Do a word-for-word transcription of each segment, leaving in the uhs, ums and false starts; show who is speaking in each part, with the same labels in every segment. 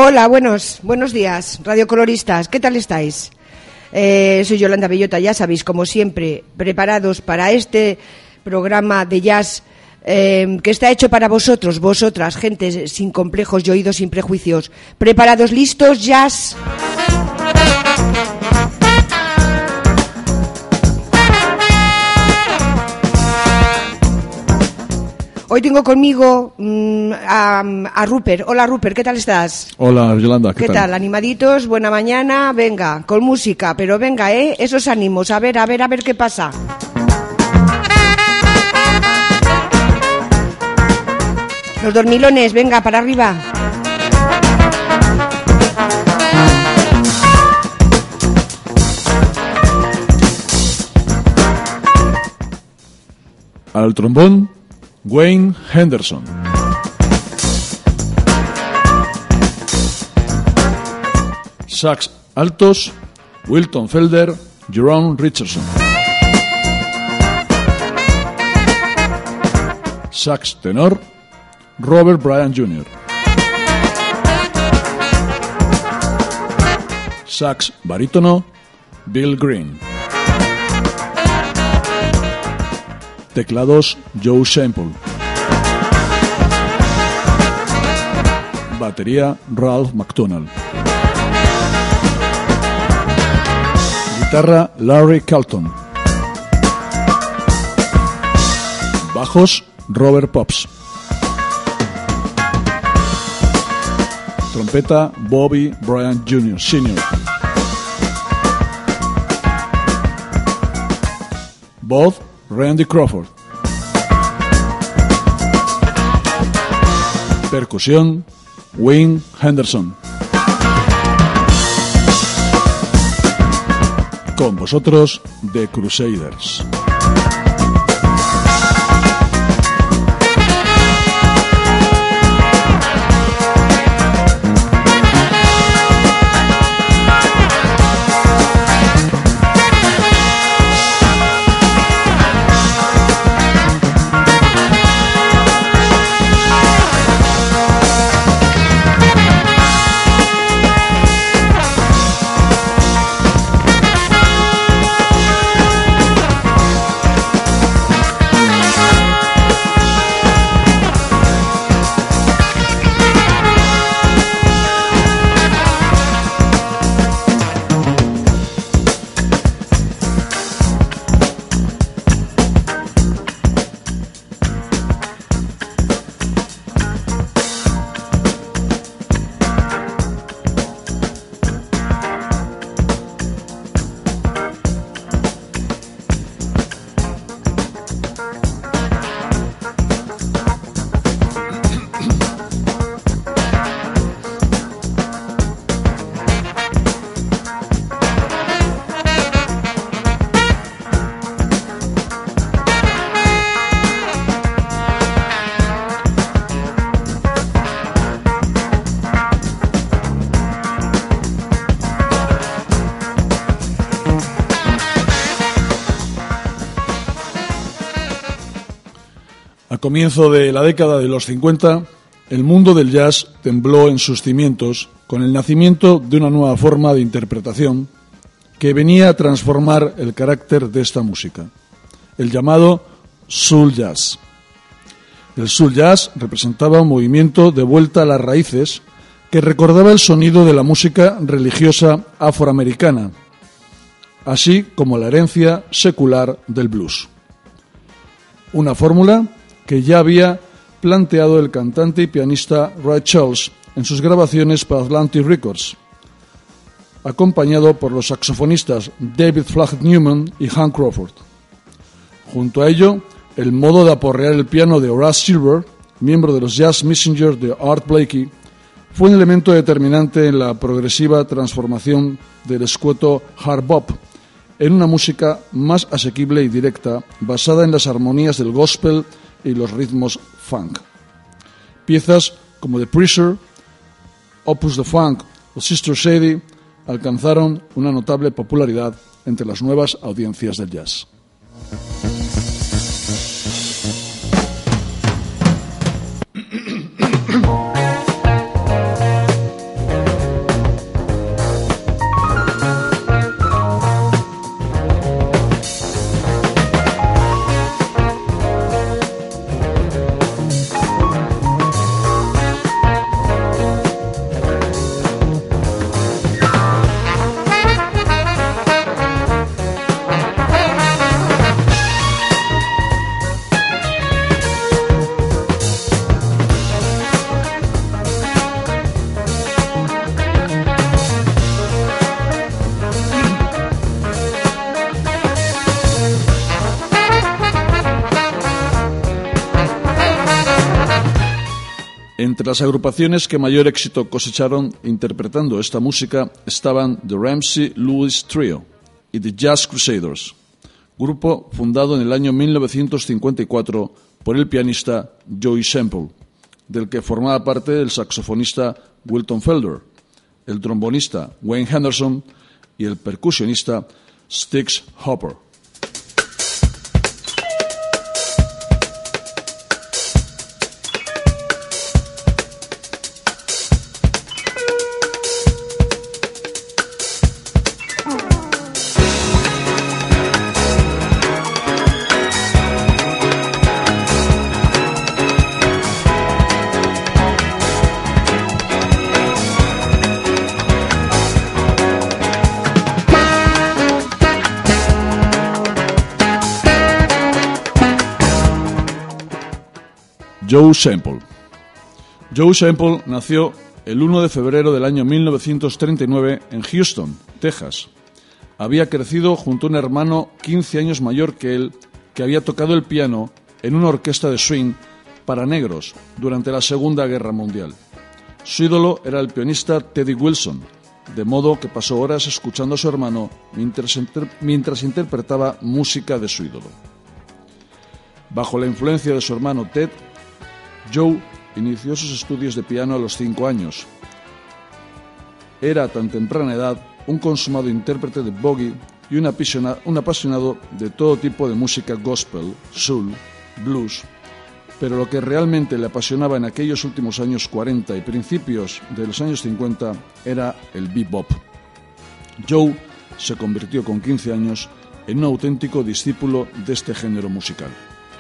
Speaker 1: Hola, buenos, buenos días, radiocoloristas, ¿qué tal estáis? Eh, soy Yolanda Bellota, ya sabéis, como siempre, preparados para este programa de jazz eh, que está hecho para vosotros, vosotras, gente sin complejos y oídos sin prejuicios. ¿Preparados, listos, jazz? Hoy tengo conmigo mmm, a, a Rupert. Hola, Rupert, ¿qué tal estás?
Speaker 2: Hola, Yolanda, ¿qué,
Speaker 1: ¿Qué
Speaker 2: tal?
Speaker 1: tal? ¿Animaditos? Buena mañana. Venga, con música, pero venga, ¿eh? Esos ánimos. A ver, a ver, a ver qué pasa. Los dormilones, venga, para arriba.
Speaker 2: Al trombón, Wayne Henderson. Sax altos, Wilton Felder, Jerome Richardson. Sax tenor, Robert Bryant junior Sax barítono, Bill Green. Teclados, Joe Sample. Batería, Ralph McDonald. Guitarra, Larry Carlton. Bajos, Robert Pops. Trompeta, Bobby Bryant junior senior Voz, Randy Crawford. Percusión, Wayne Henderson. Con vosotros, The Crusaders. A comienzo de la década de los cincuenta, el mundo del jazz tembló en sus cimientos con el nacimiento de una nueva forma de interpretación que venía a transformar el carácter de esta música, el llamado soul jazz. El soul jazz representaba un movimiento de vuelta a las raíces que recordaba el sonido de la música religiosa afroamericana, así como la herencia secular del blues. Una fórmula que ya había planteado el cantante y pianista Ray Charles en sus grabaciones para Atlantic Records, acompañado por los saxofonistas David Flaggett Newman y Hank Crawford. Junto a ello, el modo de aporrear el piano de Horace Silver, miembro de los Jazz Messengers de Art Blakey, fue un elemento determinante en la progresiva transformación del escueto hard bop en una música más asequible y directa, basada en las armonías del gospel y los ritmos funk. Piezas como The Preacher, Opus the Funk o Sister Sadie alcanzaron una notable popularidad entre las nuevas audiencias del jazz. Entre las agrupaciones que mayor éxito cosecharon interpretando esta música estaban The Ramsey Lewis Trio y The Jazz Crusaders, grupo fundado en el año mil novecientos cincuenta y cuatro por el pianista Joey Sample, del que formaba parte el saxofonista Wilton Felder, el trombonista Wayne Henderson y el percusionista Styx Hopper. Joe Sample. Joe Sample nació el uno de febrero del año mil novecientos treinta y nueve en Houston, Texas. Había crecido junto a un hermano quince años mayor que él, que había tocado el piano en una orquesta de swing para negros durante la Segunda Guerra Mundial. Su ídolo era el pianista Teddy Wilson, de modo que pasó horas escuchando a su hermano mientras, inter- mientras interpretaba música de su ídolo. Bajo la influencia de su hermano Ted, Joe inició sus estudios de piano a los cinco años. Era a tan temprana edad un consumado intérprete de boogie y un, apasiona, un apasionado de todo tipo de música gospel, soul, blues, pero lo que realmente le apasionaba en aquellos últimos años cuarenta y principios de los años cincuenta era el bebop. Joe se convirtió con quince años en un auténtico discípulo de este género musical.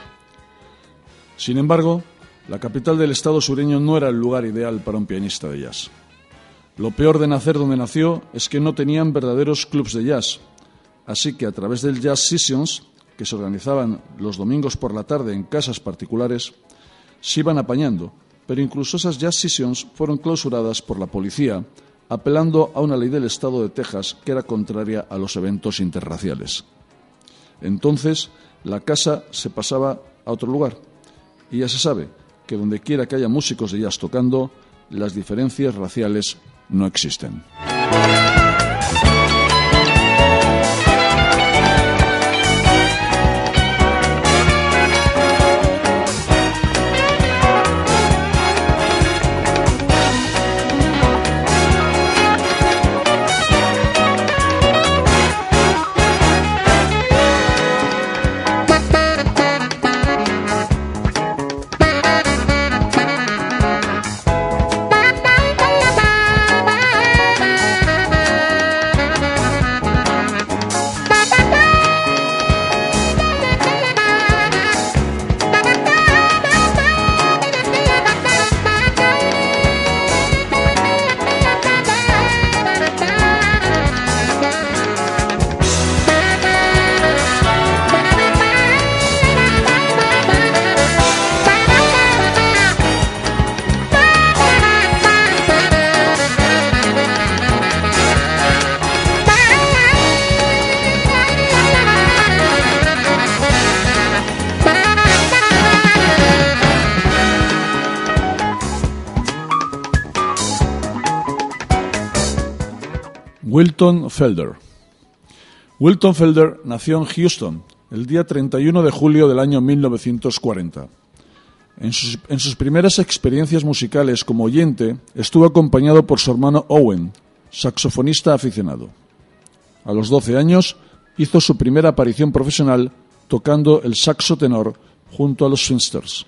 Speaker 2: Sin embargo, la capital del estado sureño no era el lugar ideal para un pianista de jazz. Lo peor de nacer donde nació es que no tenían verdaderos clubs de jazz, así que a través del Jazz Sessions, que se organizaban los domingos por la tarde en casas particulares, se iban apañando, pero incluso esas Jazz Sessions fueron clausuradas por la policía, apelando a una ley del estado de Texas que era contraria a los eventos interraciales. Entonces, la casa se pasaba a otro lugar, y ya se sabe que donde quiera que haya músicos de jazz tocando, las diferencias raciales no existen. Wilton Felder. Wilton Felder nació en Houston el día treinta y uno de julio del año mil novecientos cuarenta. En sus, en sus primeras experiencias musicales como oyente estuvo acompañado por su hermano Owen, saxofonista aficionado. A los doce años hizo su primera aparición profesional tocando el saxo tenor junto a los Finsters.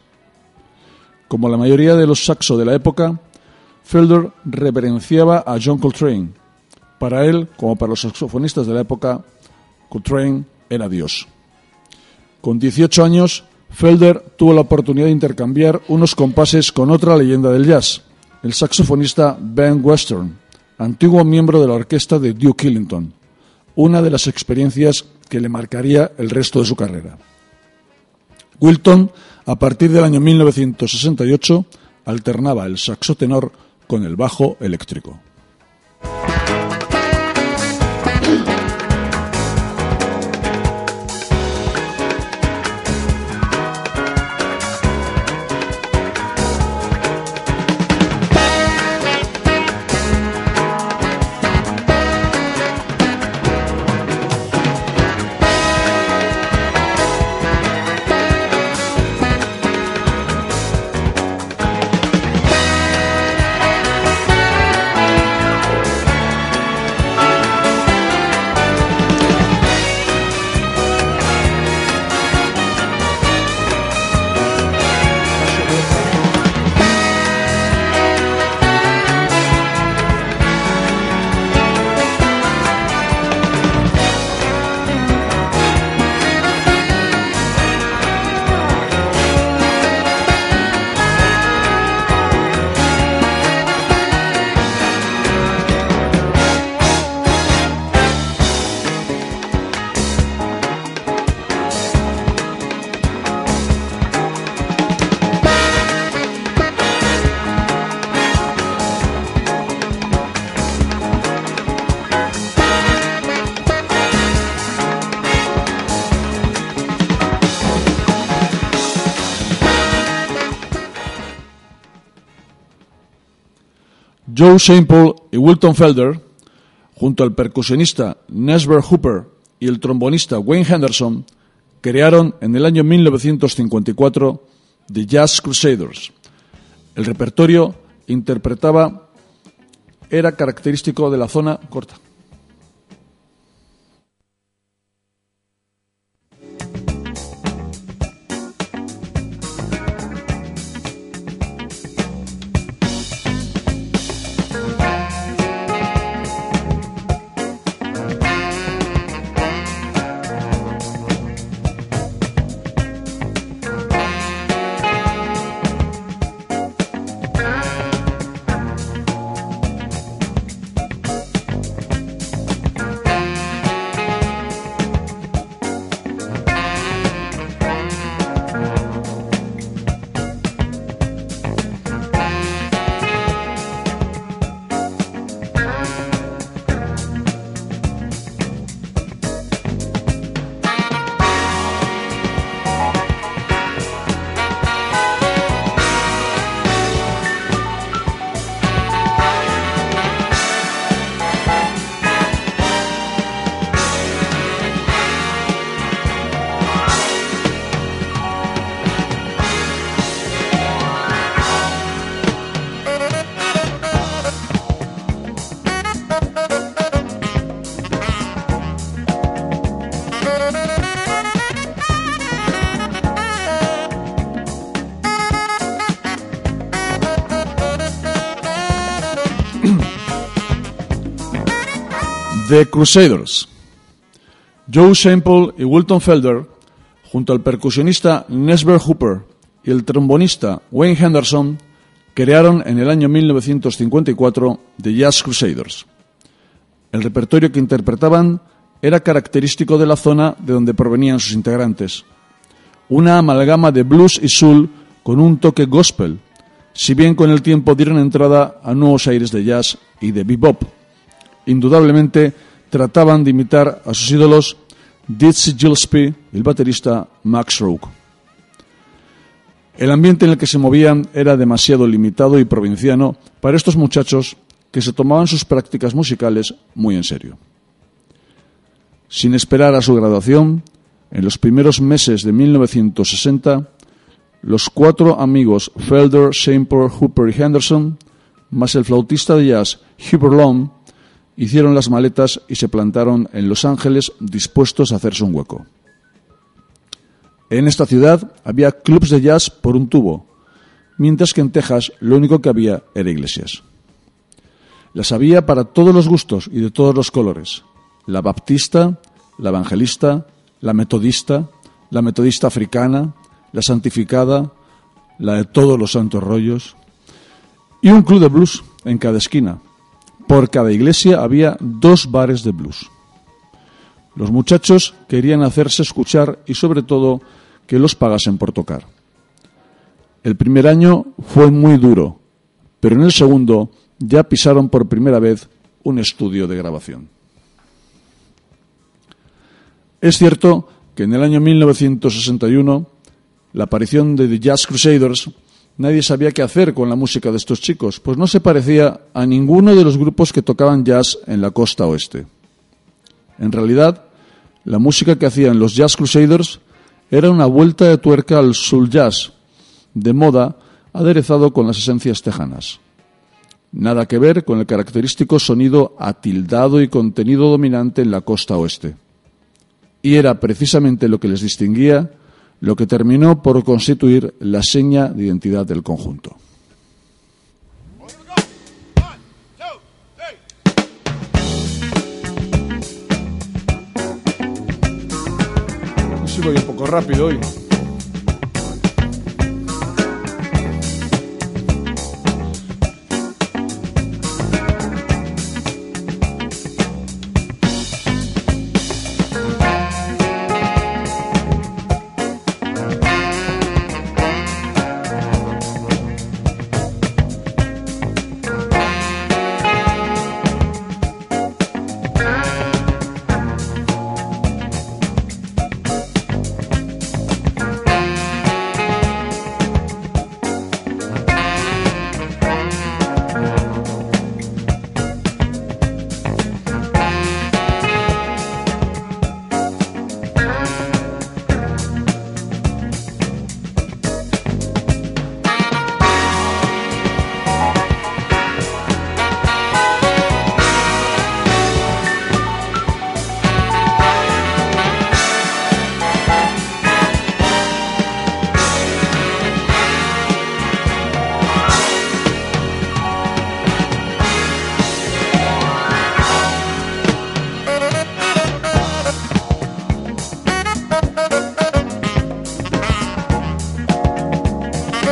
Speaker 2: Como la mayoría de los saxo de la época, Felder reverenciaba a John Coltrane. Para él, como para los saxofonistas de la época, Coltrane era Dios. Con dieciocho años, Felder tuvo la oportunidad de intercambiar unos compases con otra leyenda del jazz, el saxofonista Ben Western, antiguo miembro de la orquesta de Duke Ellington, una de las experiencias que le marcaría el resto de su carrera. Wilton, a partir del año mil novecientos sesenta y ocho, alternaba el saxo tenor con el bajo eléctrico. Joe Sample y Wilton Felder, junto al percusionista Nesbert Hooper y el trombonista Wayne Henderson, crearon en el año mil novecientos cincuenta y cuatro The Jazz Crusaders. El repertorio interpretaba era característico de la zona corta. The Crusaders. Joe Sample y Wilton Felder, junto al percusionista Nesbert Hooper y el trombonista Wayne Henderson, crearon en el año mil novecientos cincuenta y cuatro The Jazz Crusaders. El repertorio que interpretaban era característico de la zona de donde provenían sus integrantes. Una amalgama de blues y soul con un toque gospel, si bien con el tiempo dieron entrada a nuevos aires de jazz y de bebop. Indudablemente trataban de imitar a sus ídolos Dizzy Gillespie y el baterista Max Roach. El ambiente en el que se movían era demasiado limitado y provinciano para estos muchachos que se tomaban sus prácticas musicales muy en serio. Sin esperar a su graduación, en los primeros meses de mil novecientos sesenta, los cuatro amigos Felder, Sample, Hooper y Henderson, más el flautista de jazz Hubert Long, hicieron las maletas y se plantaron en Los Ángeles dispuestos a hacerse un hueco. En esta ciudad había clubs de jazz por un tubo, mientras que en Texas lo único que había era iglesias. Las había para todos los gustos y de todos los colores: la baptista, la evangelista, la metodista, la metodista africana, la santificada, la de todos los santos rollos, y un club de blues en cada esquina. Por cada iglesia había dos bares de blues. Los muchachos querían hacerse escuchar y sobre todo que los pagasen por tocar. El primer año fue muy duro, pero en el segundo ya pisaron por primera vez un estudio de grabación. Es cierto que en el año mil novecientos sesenta y uno, la aparición de The Jazz Crusaders, nadie sabía qué hacer con la música de estos chicos, pues no se parecía a ninguno de los grupos que tocaban jazz en la costa oeste. En realidad, la música que hacían los Jazz Crusaders era una vuelta de tuerca al soul jazz, de moda, aderezado con las esencias tejanas. Nada que ver con el característico sonido atildado y contenido dominante en la costa oeste. Y era precisamente lo que les distinguía, lo que terminó por constituir la seña de identidad del conjunto. Sí, voy un poco rápido hoy.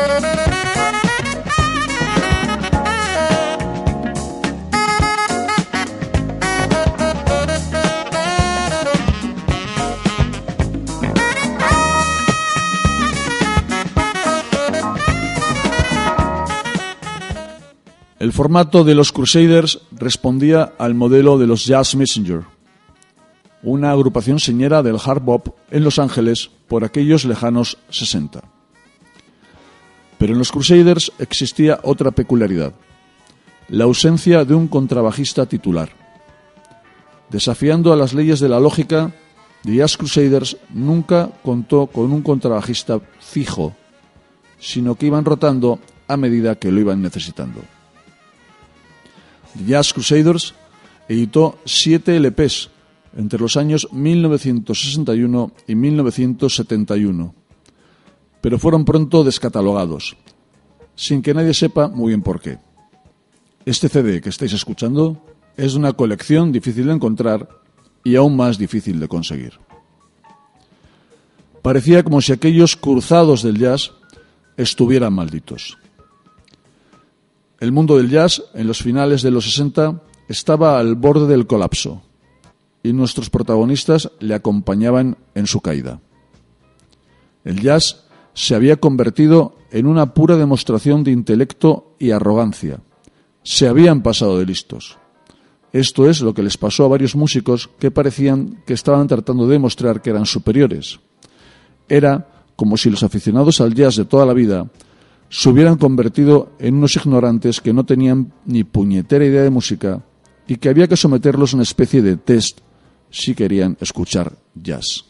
Speaker 2: El formato de los Crusaders respondía al modelo de los Jazz Messenger, una agrupación señera del hard bop en Los Ángeles por aquellos lejanos sesenta. Pero en los Crusaders existía otra peculiaridad, la ausencia de un contrabajista titular. Desafiando a las leyes de la lógica, The Jazz Crusaders nunca contó con un contrabajista fijo, sino que iban rotando a medida que lo iban necesitando. The Jazz Crusaders editó siete L Pes entre los años mil novecientos sesenta y uno y mil novecientos setenta y uno, pero fueron pronto descatalogados, sin que nadie sepa muy bien por qué. Este C D que estáis escuchando es una colección difícil de encontrar y aún más difícil de conseguir. Parecía como si aquellos cruzados del jazz estuvieran malditos. El mundo del jazz, en los finales de los sesenta, estaba al borde del colapso y nuestros protagonistas le acompañaban en su caída. El jazz se había convertido en una pura demostración de intelecto y arrogancia. Se habían pasado de listos. Esto es lo que les pasó a varios músicos que parecían que estaban tratando de demostrar que eran superiores. Era como si los aficionados al jazz de toda la vida se hubieran convertido en unos ignorantes que no tenían ni puñetera idea de música y que había que someterlos a una especie de test si querían escuchar jazz.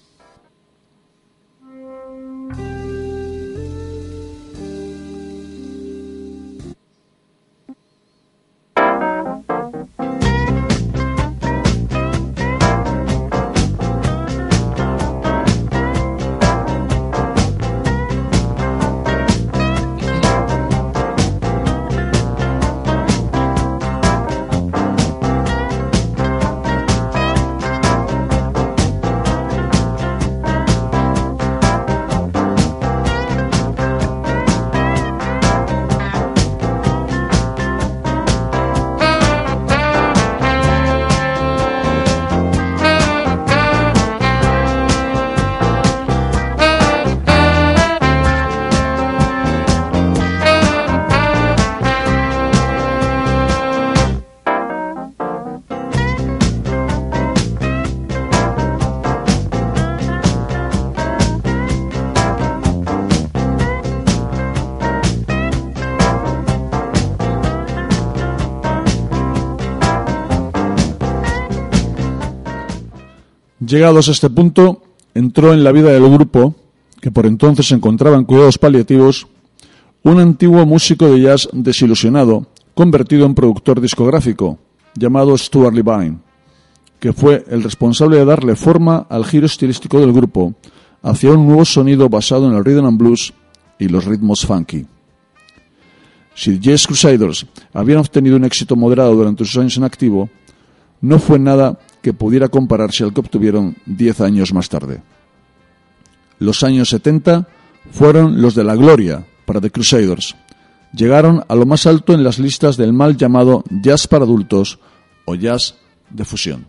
Speaker 2: Llegados a este punto, entró en la vida del grupo, que por entonces se encontraba en cuidados paliativos, un antiguo músico de jazz desilusionado, convertido en productor discográfico, llamado Stuart Levine, que fue el responsable de darle forma al giro estilístico del grupo hacia un nuevo sonido basado en el rhythm and blues y los ritmos funky. Si The Jazz Crusaders habían obtenido un éxito moderado durante sus años en activo, no fue nada que pudiera compararse al que obtuvieron diez años más tarde. Los años setenta fueron los de la gloria para The Crusaders. Llegaron a lo más alto en las listas del mal llamado jazz para adultos o jazz de fusión.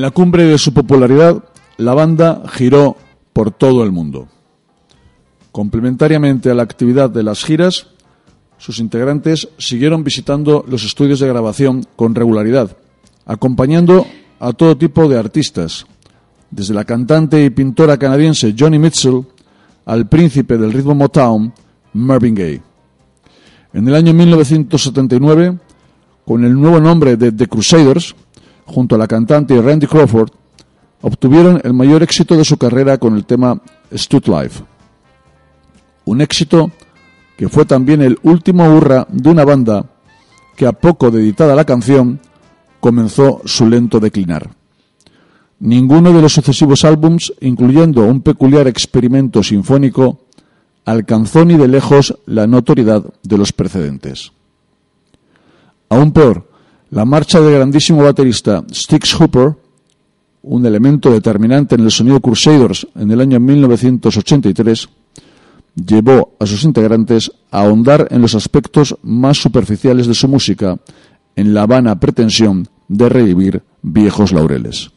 Speaker 2: la cumbre de su popularidad, la banda giró por todo el mundo. Complementariamente a la actividad de las giras, sus integrantes siguieron visitando los estudios de grabación con regularidad, acompañando a todo tipo de artistas, desde la cantante y pintora canadiense Joni Mitchell al príncipe del ritmo Motown, Marvin Gaye. En el año mil novecientos setenta y nueve, con el nuevo nombre de The Crusaders, junto a la cantante Randy Crawford, obtuvieron el mayor éxito de su carrera con el tema Street Life. Un éxito que fue también el último hurra de una banda que, a poco de editada la canción, comenzó su lento declinar. Ninguno de los sucesivos álbums, incluyendo un peculiar experimento sinfónico, alcanzó ni de lejos la notoriedad de los precedentes. Aún peor, la marcha del grandísimo baterista Styx Hooper, un elemento determinante en el sonido Crusaders en el año mil novecientos ochenta y tres, llevó a sus integrantes a ahondar en los aspectos más superficiales de su música, en la vana pretensión de revivir viejos laureles.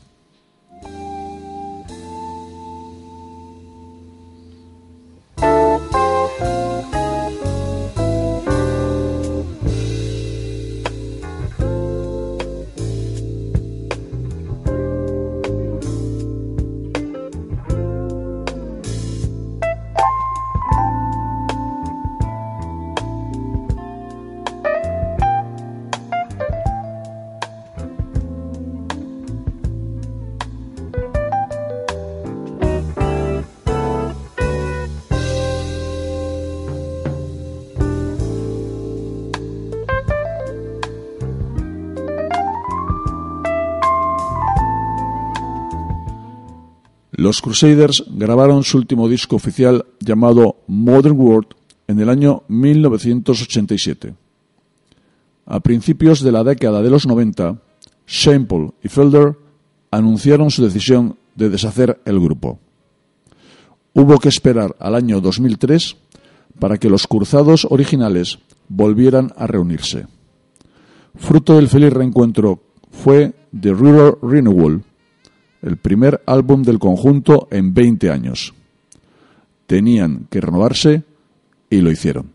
Speaker 2: Los Crusaders grabaron su último disco oficial llamado Modern World en el año mil novecientos ochenta y siete. A principios de la década de los noventa, Shane y Felder anunciaron su decisión de deshacer el grupo. Hubo que esperar al año dos mil tres para que los cruzados originales volvieran a reunirse. Fruto del feliz reencuentro fue The Rural Renewal, el primer álbum del conjunto en veinte años. Tenían que renovarse y lo hicieron.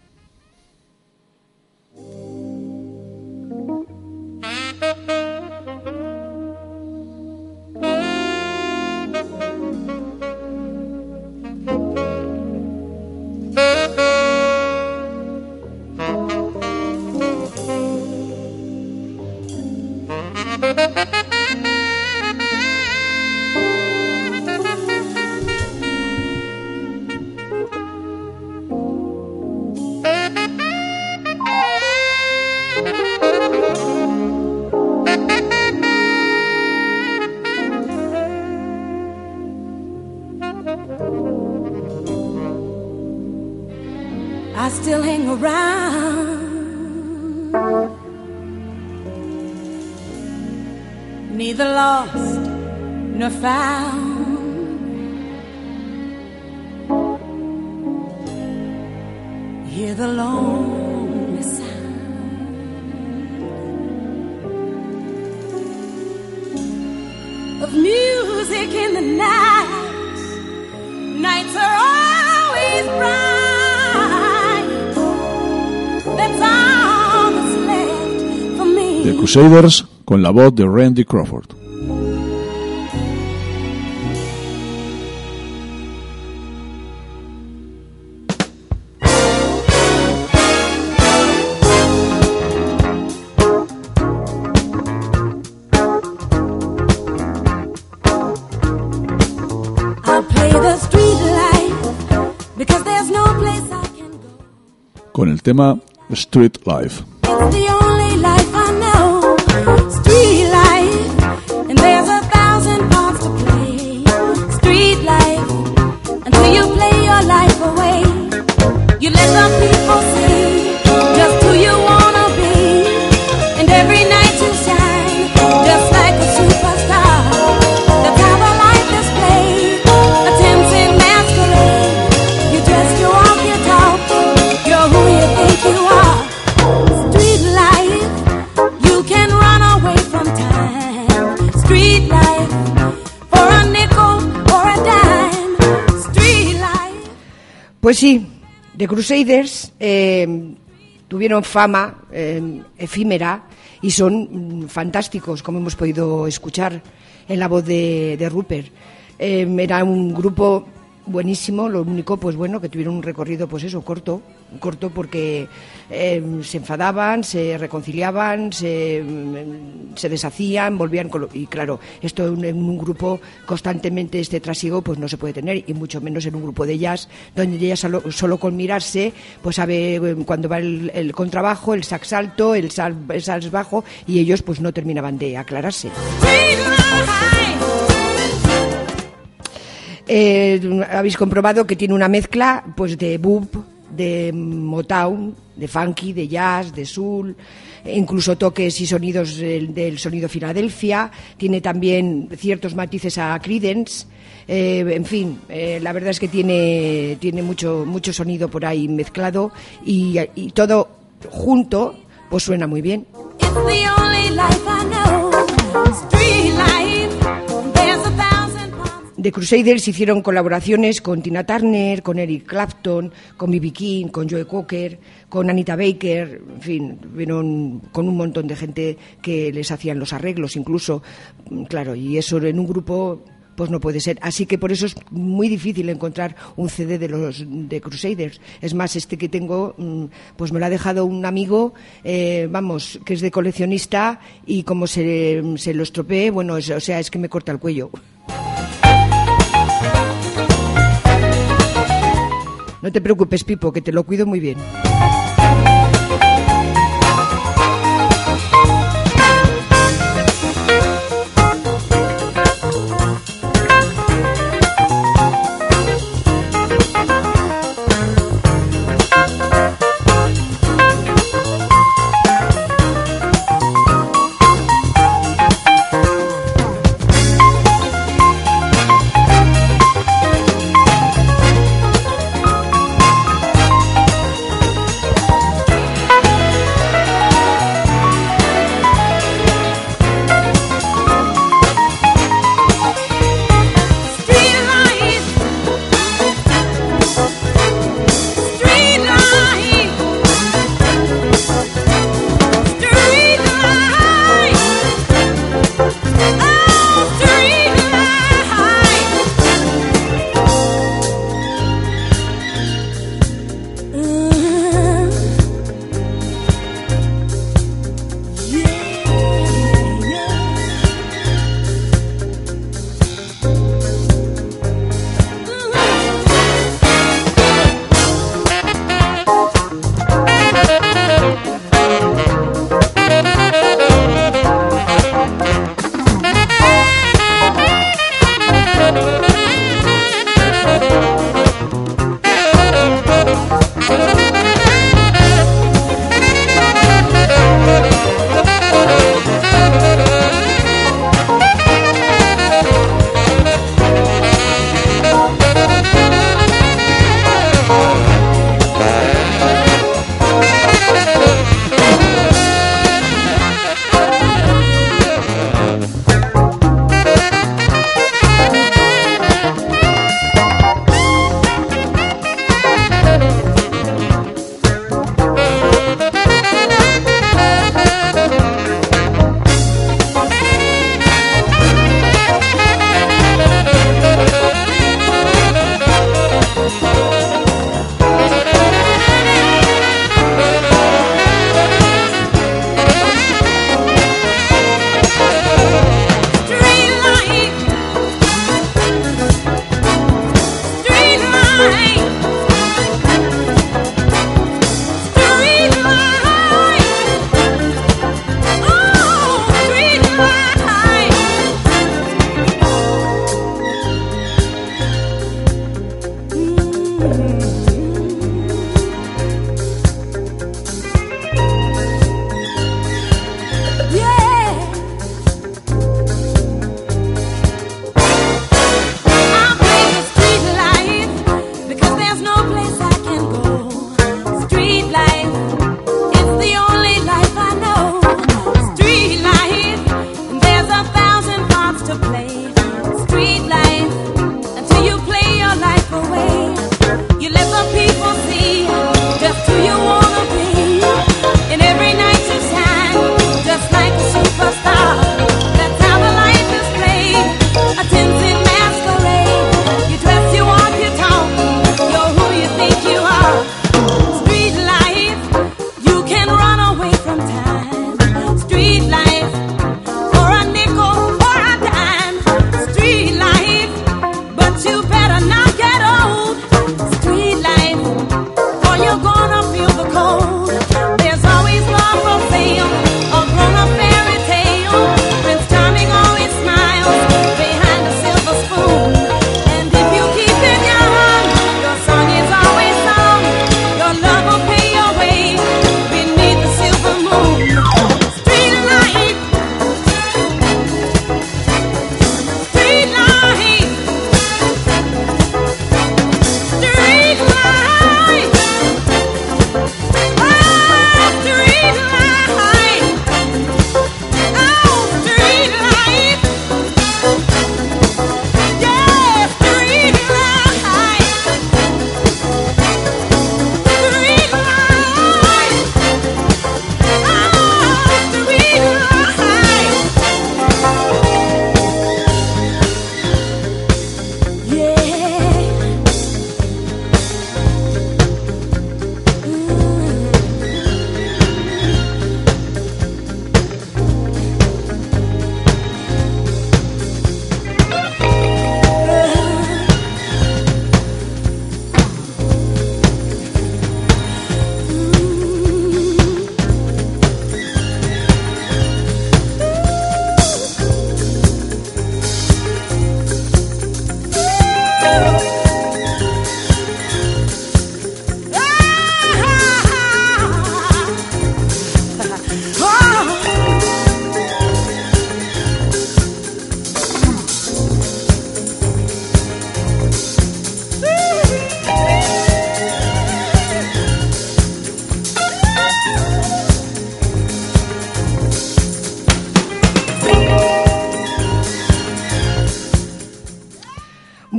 Speaker 3: I still hang around, neither lost nor found. Hear the lonely sound of music in the night. Nights are always bright.
Speaker 2: The Crusaders con la voz de Randy Crawford. Con el tema Street Life.
Speaker 3: Street life, and there's a thousand parts to play. Street life, until you play your life away. You let the people see just who you wanna be, and every night you shine just like a superstar. That's how the life is played, a tempting masquerade. You dress, you walk, you talk, you're who you think you are. Street life.
Speaker 1: Pues sí, The Crusaders eh, tuvieron fama eh, efímera y son mm, fantásticos, como hemos podido escuchar en la voz de, de Rupert. Eh, era un grupo buenísimo, lo único, pues bueno, que tuvieron un recorrido, pues eso, corto, corto porque eh, se enfadaban, se reconciliaban, se, se deshacían, volvían, con lo, y claro, esto en, en un grupo constantemente este trasiego, pues no se puede tener, y mucho menos en un grupo de jazz, donde ella solo, solo con mirarse, pues sabe eh, cuando va el, el contrabajo, el sax alto, el, sal, el sax bajo, y ellos pues no terminaban de aclararse. Eh, habéis comprobado que tiene una mezcla pues de boop, de Motown, de funky, de jazz, de soul, incluso toques y sonidos del, del sonido Filadelfia. Tiene también ciertos matices a Creedence. Eh, en fin, eh, la verdad es que tiene, tiene mucho, mucho sonido por ahí mezclado y, y todo junto pues suena muy bien. The Crusaders hicieron colaboraciones con Tina Turner, con Eric Clapton, con B B King, con Joe Cocker, con Anita Baker, en fin, vieron con un montón de gente que les hacían los arreglos incluso, claro, y eso en un grupo pues no puede ser. Así que por eso es muy difícil encontrar un C D de los de Crusaders. Es más, este que tengo, pues me lo ha dejado un amigo, eh, vamos, que es de coleccionista y como se, se lo estropeé, bueno, es, o sea, es que me corta el cuello. No te preocupes, Pipo, que te lo cuido muy bien.
Speaker 3: You let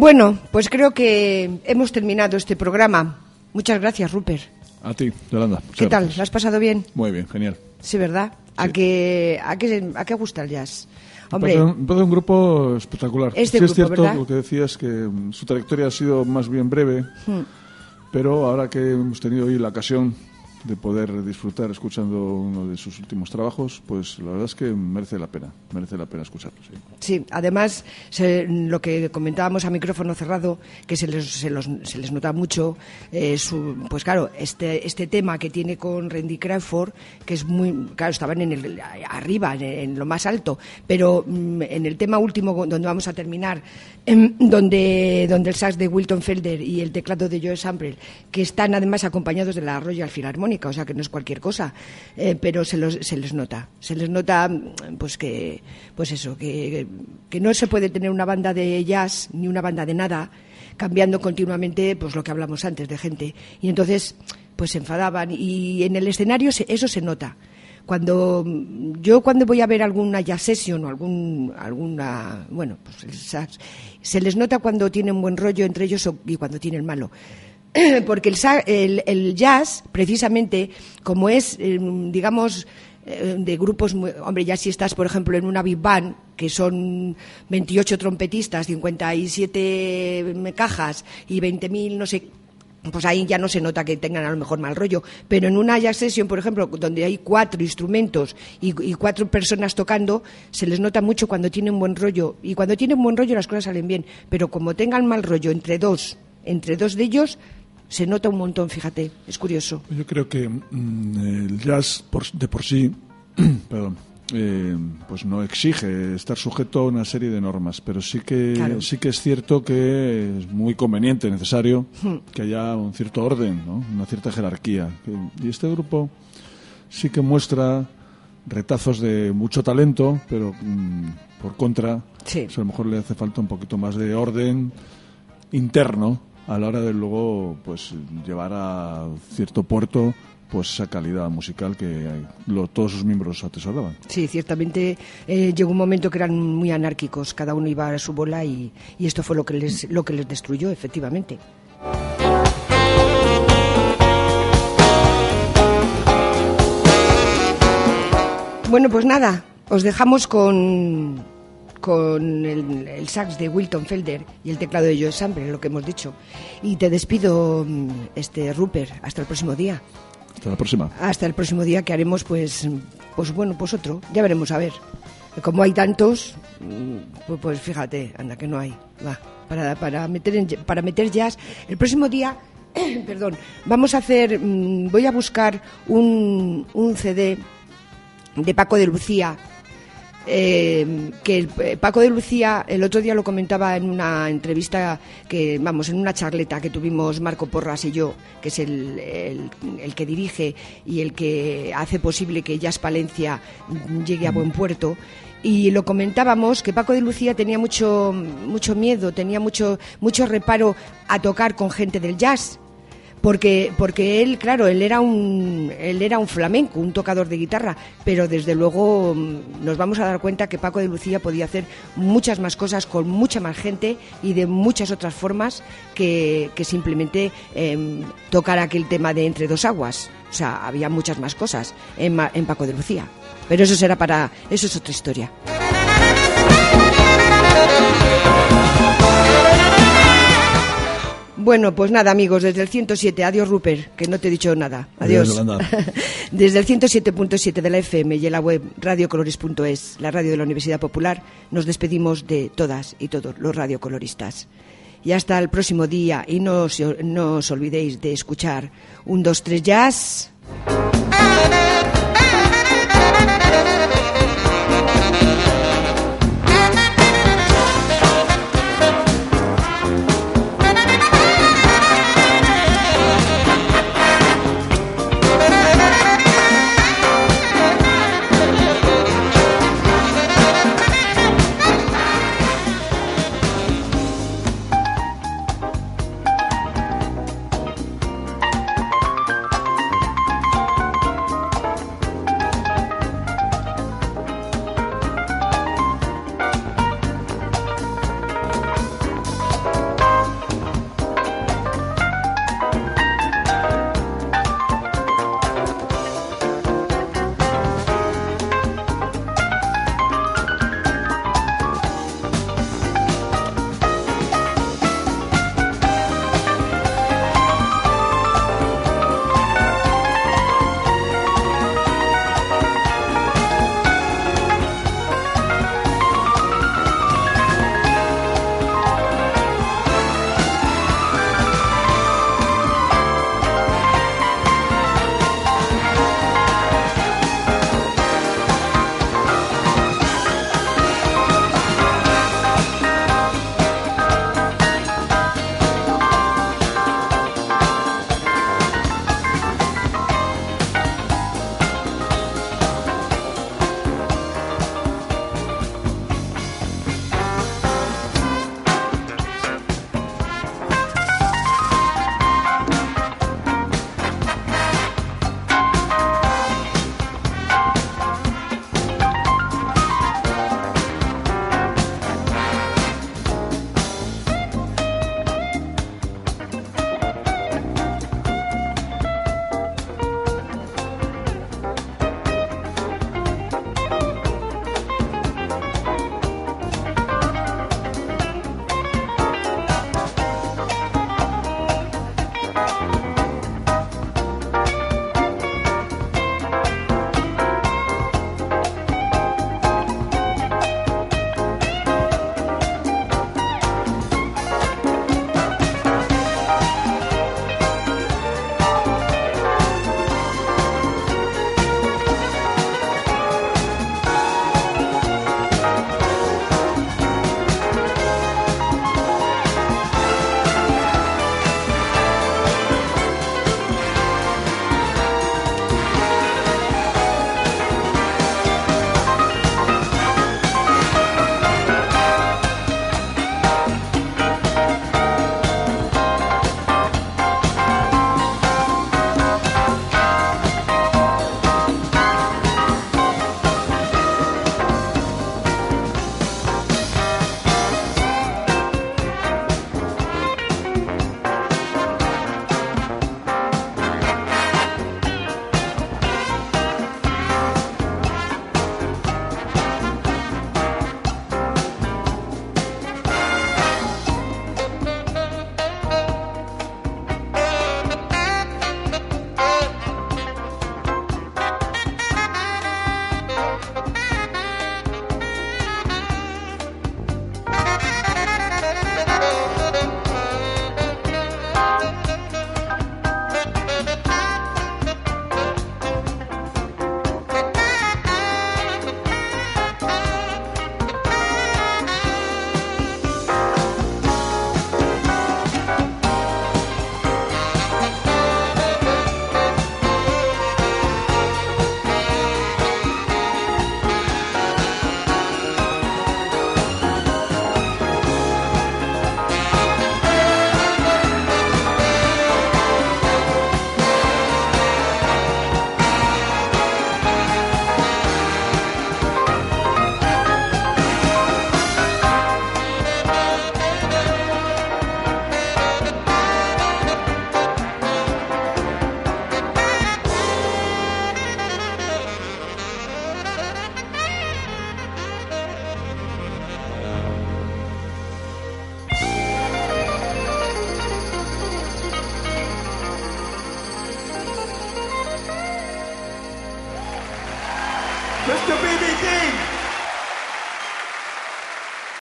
Speaker 1: Bueno, pues creo que hemos terminado este programa. Muchas gracias, Rupert.
Speaker 2: A ti, Yolanda.
Speaker 1: ¿Qué tal? ¿Lo has pasado bien?
Speaker 2: Muy bien, genial.
Speaker 1: Sí, ¿verdad? ¿A,
Speaker 2: sí.
Speaker 1: qué, a, qué, ¿A qué gusta el jazz?
Speaker 2: Hombre, me parece un grupo espectacular.
Speaker 1: Este
Speaker 2: sí,
Speaker 1: grupo,
Speaker 2: es cierto,
Speaker 1: ¿verdad?
Speaker 2: Lo que decías, que su trayectoria ha sido más bien breve, hmm. pero ahora que hemos tenido hoy la ocasión de poder disfrutar escuchando uno de sus últimos trabajos, pues la verdad es que merece la pena, merece la pena escucharlo. Sí,
Speaker 1: sí, además, se, lo que comentábamos a micrófono cerrado, que se les, se los, se les nota mucho, eh, su, pues claro, este, este tema que tiene con Randy Crawford, que es muy, claro, estaban en el, arriba, en, en lo más alto, pero mm, en el tema último, donde vamos a terminar, en, donde, donde el sax de Wilton Felder y el teclado de Joe Sample, que están además acompañados de la Royal Philharmonic, o sea que no es cualquier cosa, eh, pero se, los, se les nota, se les nota pues que, pues eso, que, que no se puede tener una banda de jazz ni una banda de nada cambiando continuamente, pues lo que hablamos antes de gente, y entonces pues se enfadaban y en el escenario se, eso se nota. Cuando yo cuando voy a ver alguna jazz session o algún alguna bueno pues el sax, se les nota cuando tienen buen rollo entre ellos y cuando tienen malo. Porque el, el, el jazz, precisamente, como es, eh, digamos, eh, de grupos, muy, hombre, ya si estás, por ejemplo, en una big band, que son veintiocho trompetistas, cincuenta y siete cajas y veinte mil, no sé, pues ahí ya no se nota que tengan a lo mejor mal rollo. Pero en una jazz session, por ejemplo, donde hay cuatro instrumentos y, y cuatro personas tocando, se les nota mucho cuando tienen buen rollo. Y cuando tienen buen rollo las cosas salen bien. Pero como tengan mal rollo entre dos, entre dos de ellos, se nota un montón, fíjate, es curioso.
Speaker 2: Yo creo que mmm, el jazz por, de por sí, perdón, eh, pues no exige estar sujeto a una serie de normas, pero sí que claro. sí que es cierto que es muy conveniente, necesario hmm. que haya un cierto orden, ¿no? Una cierta jerarquía. Y este grupo sí que muestra retazos de mucho talento, pero mmm, por contra, sí. pues a lo mejor le hace falta un poquito más de orden interno a la hora de luego pues llevar a cierto puerto pues esa calidad musical que lo, todos sus miembros atesoraban.
Speaker 1: Sí, ciertamente eh, llegó un momento que eran muy anárquicos, cada uno iba a su bola y, y esto fue lo que les lo que les destruyó, efectivamente. Bueno, pues nada, os dejamos con con el, el sax de Wilton Felder y el teclado de Joe Sample, lo que hemos dicho. Y te despido, este Rupert, hasta el próximo día.
Speaker 2: Hasta la próxima.
Speaker 1: Hasta el próximo día, que haremos, pues, pues bueno, pues otro. Ya veremos, a ver. Como hay tantos, pues, pues fíjate, anda que no hay. Va, para, para, meter en, para meter jazz. El próximo día, perdón, vamos a hacer, voy a buscar un, un C D de Paco de Lucía. Eh, que el, eh, Paco de Lucía el otro día lo comentaba en una entrevista que, vamos, en una charleta que tuvimos Marco Porras y yo, que es el, el, el que dirige y el que hace posible que Jazz Palencia llegue a buen puerto. Y lo comentábamos que Paco de Lucía tenía mucho, mucho miedo, tenía mucho, mucho reparo a tocar con gente del jazz. Porque, porque él, claro, él era un él era un flamenco, un tocador de guitarra, pero desde luego nos vamos a dar cuenta que Paco de Lucía podía hacer muchas más cosas con mucha más gente y de muchas otras formas que, que simplemente eh, tocar aquel tema de Entre dos aguas. O sea, había muchas más cosas en, en Paco de Lucía. Pero eso será para... eso es otra historia. Bueno, pues nada, amigos, desde el ciento siete, adiós Rupert, que no te he dicho nada, adiós. adiós desde el ciento siete punto siete de la F M y en la web radio colores punto es, la radio de la Universidad Popular, nos despedimos de todas y todos los radiocoloristas. Y hasta el próximo día, y no os, no os olvidéis de escuchar un, dos, tres, jazz.